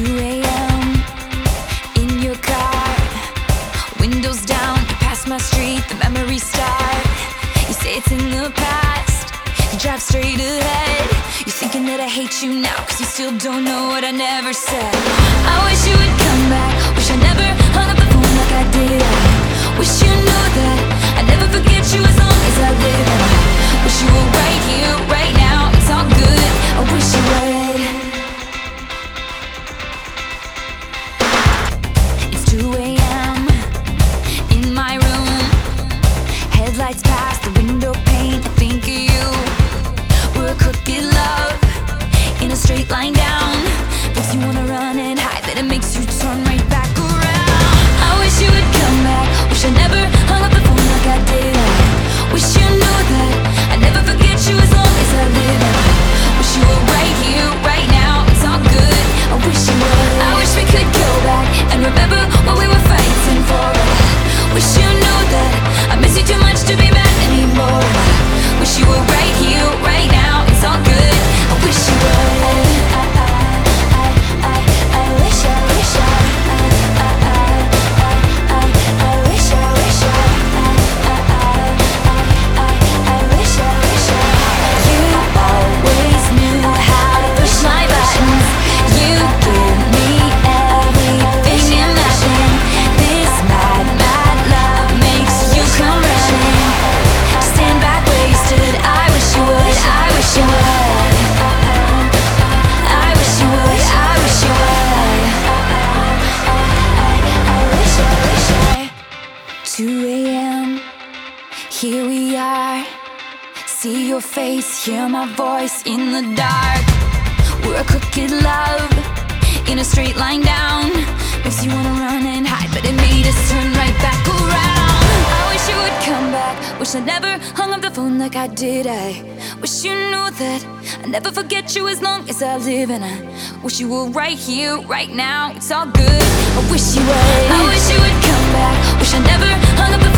2 a.m. in your car, windows down, you pass my street, the memories start. You say it's in the past, you drive straight ahead. You're thinking that I hate you now, cause you still don't know what I never said. I wish you would come back, wish I never hung up the phone like I did. I wish you knew that I'd never forget you as long as I live. I wish you were right here, right now, it's all good. I wish you would. It's 2 a.m. in my room, headlights past the window pane. I think of you. We're a crooked love in a straight line down. Makes you wanna run and hide, but it makes you turn right back around. I wish you would come back, wish I never hung up the phone like I did. I wish you knew that I'd never forget you as long as I live. I wish you were right here, right now, it's all good. I wish you would. I wish we could go back and remember what we were fighting for. Wish you knew that I miss you too much to be mad anymore. Wish you were right here, right now, it's all good. I wish you would. I wish I wish I wish I wish you always knew how to push my buttons. You give me everything you imagine. This mad, mad love makes you come running. Stand back wasted, I wish you would, I wish you would. I wish you would, I wish you would. I wish I 2 a.m. Here we are. See your face, hear my voice in the dark. We're a crooked love in a straight line down. Makes you wanna run and hide, but it made us turn right back around. I wish you would come back, wish I never hung up the phone like I did. I wish you knew that I'd never forget you as long as I live. And I wish you were right here, right now, it's all good. I wish you would. I wish you would come back, wish I never hung up the